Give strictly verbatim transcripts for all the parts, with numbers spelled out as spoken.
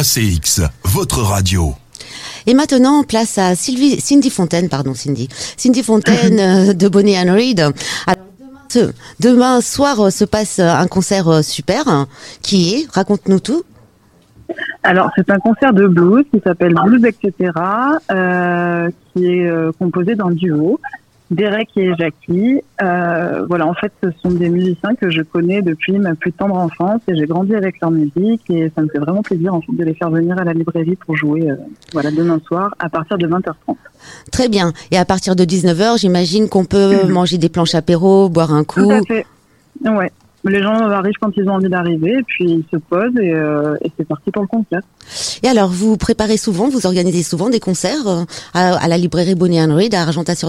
A C X, votre radio. Et maintenant, place à Sylvie, Cindy Fontaine, pardon Cindy, Cindy Fontaine euh, de Bonnie and Reed. Alors, demain, ce, demain soir euh, se passe un concert euh, super, hein, qui est, raconte-nous tout. Alors, c'est un concert de blues qui s'appelle Blues, et cetera, euh, qui est euh, composé d'un duo, Derek et Jackie. Euh, voilà, en fait, ce sont des musiciens que je connais depuis ma plus tendre enfance et j'ai grandi avec leur musique et ça me fait vraiment plaisir en fait, de les faire venir à la librairie pour jouer euh, voilà, demain soir à partir de vingt heures trente. Très bien. Et à partir de dix-neuf heures, j'imagine qu'on peut mmh. manger des planches apéro, boire un coup. Tout à fait. Ouais. Les gens arrivent quand ils ont envie d'arriver et puis ils se posent et, euh, et c'est parti pour le concert. Et alors, vous préparez souvent, vous organisez souvent des concerts euh, à, à la librairie Bonnie and Reed à Argentat-sur-Dordogne ?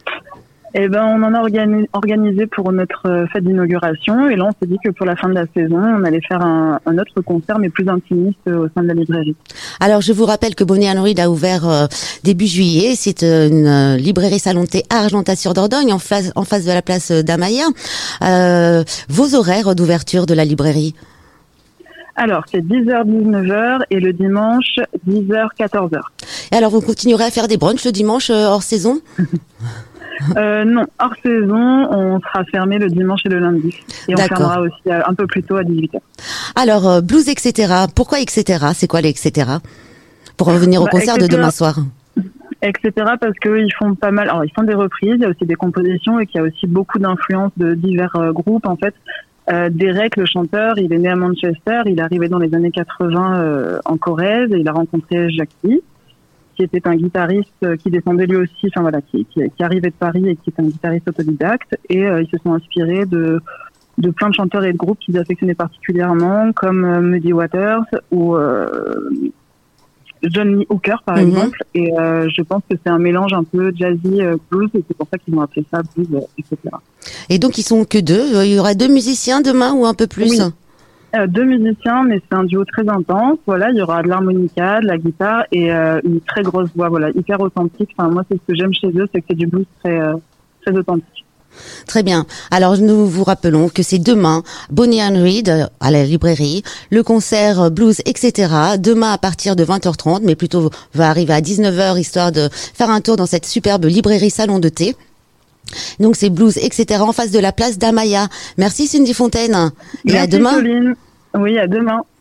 Eh ben, on en a organi- organisé pour notre fête d'inauguration et là, on s'est dit que pour la fin de la saison, on allait faire un, un autre concert, mais plus intimiste au sein de la librairie. Alors, je vous rappelle que Bonnie and Reed a ouvert euh, début juillet. C'est euh, une euh, librairie salon de thé à Argentat-sur-Dordogne, en face, en face de la place d'Amaya. Euh, vos horaires d'ouverture de la librairie ? Alors, c'est dix heures dix-neuf heures et le dimanche, dix heures quatorze heures. Et alors, vous continuerez à faire des brunchs le dimanche euh, hors saison ? Euh, non, hors saison, on sera fermé le dimanche et le lundi. Et D'accord. on fermera aussi un peu plus tôt à dix-huit heures. Alors, euh, blues, et cetera. Pourquoi et cetera ? C'est quoi les et cetera ? Pour revenir au bah, concert et cetera de demain soir. et cetera parce qu'ils font pas mal, alors ils font des reprises, il y a aussi des compositions et qu'il y a aussi beaucoup d'influences de divers euh, groupes. En fait, euh, Derek, le chanteur, il est né à Manchester, il est arrivé dans les années quatre-vingts euh, en Corrèze et il a rencontré Jackie, qui était un guitariste qui descendait lui aussi, enfin voilà, qui, qui, qui arrivait de Paris et qui est un guitariste autodidacte. Et euh, ils se sont inspirés de, de plein de chanteurs et de groupes qu'ils affectionnaient particulièrement, comme euh, Muddy Waters ou euh, Johnny Hooker par mm-hmm. exemple. Et euh, je pense que c'est un mélange un peu jazzy euh, blues et c'est pour ça qu'ils ont appelé ça blues, euh, et cetera. Et donc ils sont que deux. Il y aura deux musiciens demain ou un peu plus? Oui. Euh, deux musiciens, mais c'est un duo très intense. Voilà, il y aura de l'harmonica, de la guitare et euh, une très grosse voix. Voilà, hyper authentique. Enfin, moi, c'est ce que j'aime chez eux, c'est que c'est du blues très, euh, très authentique. Très bien. Alors, nous vous rappelons que c'est demain, Bonnie and Reed à la librairie, le concert blues, et cetera. Demain à partir de vingt heures trente, mais plutôt va arriver à dix-neuf heures, histoire de faire un tour dans cette superbe librairie salon de thé. Donc c'est blues, et cetera en face de la place d'Amaya. Merci Cindy Fontaine. Et Merci, à demain. Pauline. Oui, à demain.